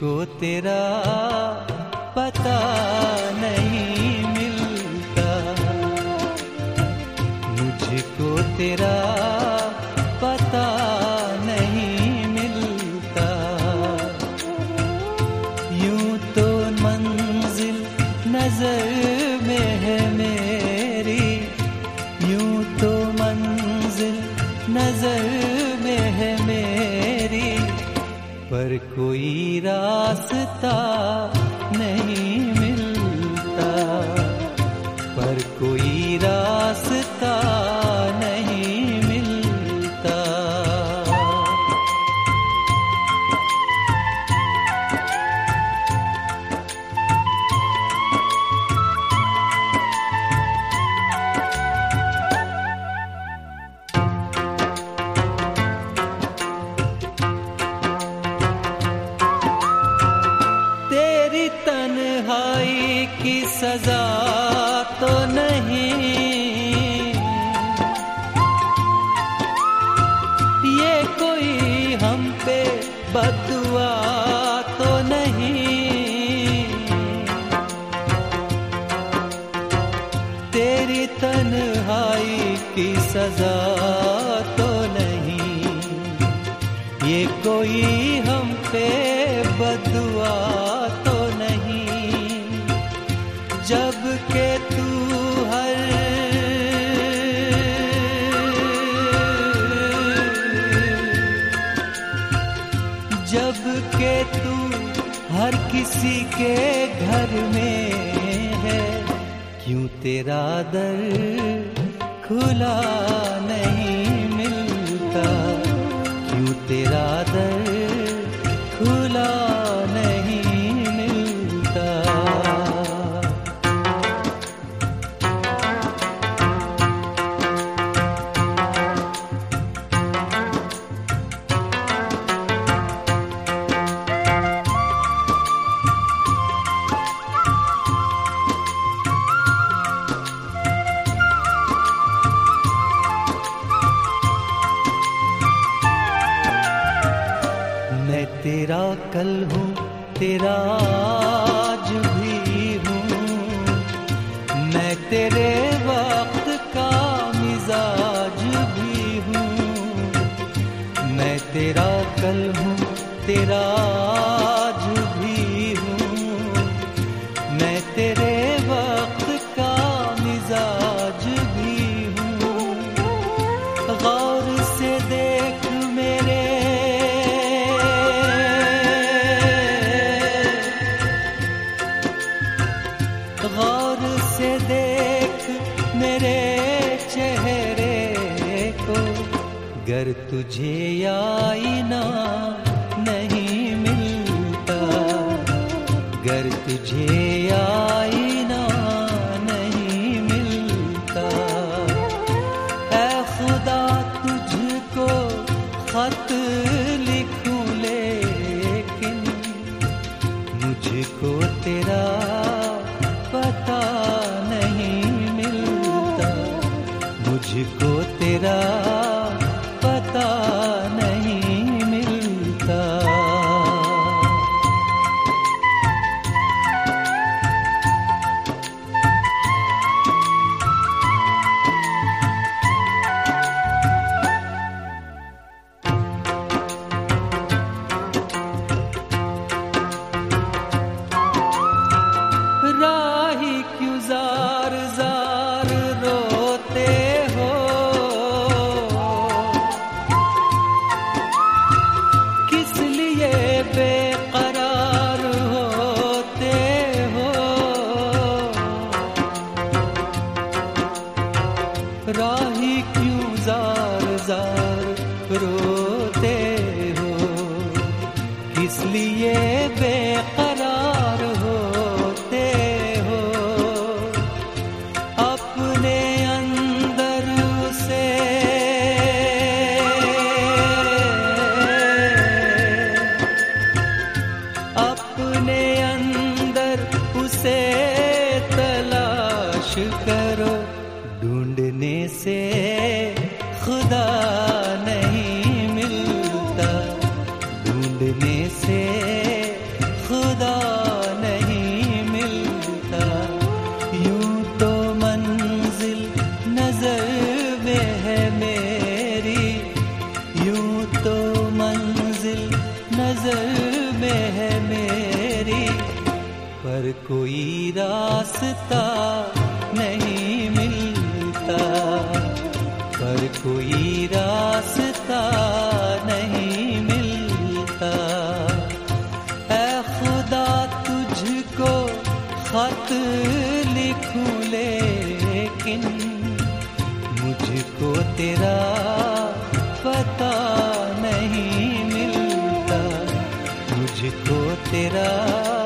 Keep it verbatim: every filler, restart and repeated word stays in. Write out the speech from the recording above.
मुझको तेरा पता नहीं मिलता, मुझको तेरा पता नहीं मिलता। यूं तो मंजिल नजर में है मेरी, यूं तो मंजिल नजर में है मेरी, पर कोई रास्ता नहीं मिलता, पर कोई रास्ता नहीं मिलता। तेरी तन्हाई की सजा तो नहीं, ये कोई हम पे बददुआ तो नहीं, तेरी तन्हाई की सजा तो नहीं, ये कोई हम पे बददुआ तो नहीं। जब के तू हर जब के तू हर किसी के घर में है, क्यों तेरा दर खुला नहीं मिलता, क्यों तेरा दर खुला नहीं मिलता। मैं तेरा कल हूँ, तेरा आज भी हूँ, मैं तेरे वक्त का मिजाज भी हूँ। मैं तेरा कल हूँ, तेरा आज भी हूँ, मैं तेरे वक्त का मिजाज भी हूँ। गौर से देख मेरे गौर से देख मेरे चेहरे को, गर तुझे आईना नहीं मिलता, गर तुझे आईना नहीं मिलता। ऐ खुदा तुझको खत लिखूं लेकिन मुझको तेरा पता नहीं मिलता, मुझको तेरा पता नहीं मिलता। राही क्यों जार जार रोते हो, किस लिए बेकरार होते हो। राही क्यों जार जार रोते हो, किस लिए बेकरार होते हो। अपने अंदर उसे अपने अंदर उसे तलाश करो, ढूंढने से खुदा नहीं मिलता, ढूंढने से पर कोई रास्ता नहीं मिलता, पर कोई रास्ता नहीं मिलता। ऐ खुदा तुझको खत लिखूं लेकिन मुझको तेरा पता नहीं मिलता, मुझको तेरा